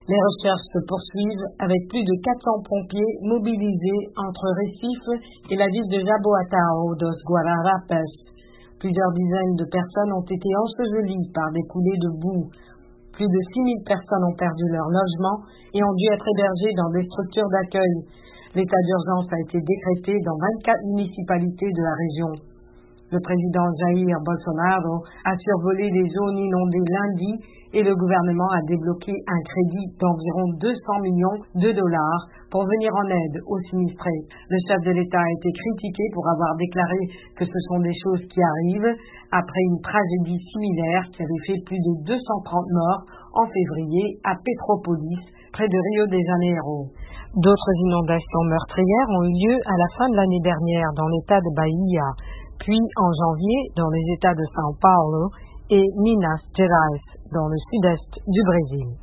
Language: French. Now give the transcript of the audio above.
Les recherches se poursuivent avec plus de 400 pompiers mobilisés entre Recife et la ville de Jaboatão dos Guararapes. Plusieurs dizaines de personnes ont été ensevelies par des coulées de boue. Plus de 6000 personnes ont perdu leur logement et ont dû être hébergées dans des structures d'accueil. L'état d'urgence a été décrété dans 24 municipalités de la région. Le président Jair Bolsonaro a survolé les zones inondées lundi et le gouvernement a débloqué un crédit d'environ 200 millions de dollars pour venir en aide aux sinistrés. Le chef de l'État a été critiqué pour avoir déclaré que ce sont des choses qui arrivent après une tragédie similaire qui avait fait plus de 230 morts en février à Petrópolis, près de Rio de Janeiro. D'autres inondations meurtrières ont eu lieu à la fin de l'année dernière dans l'État de Bahia, puis en janvier dans les États de São Paulo et Minas Gerais, dans le sud-est du Brésil.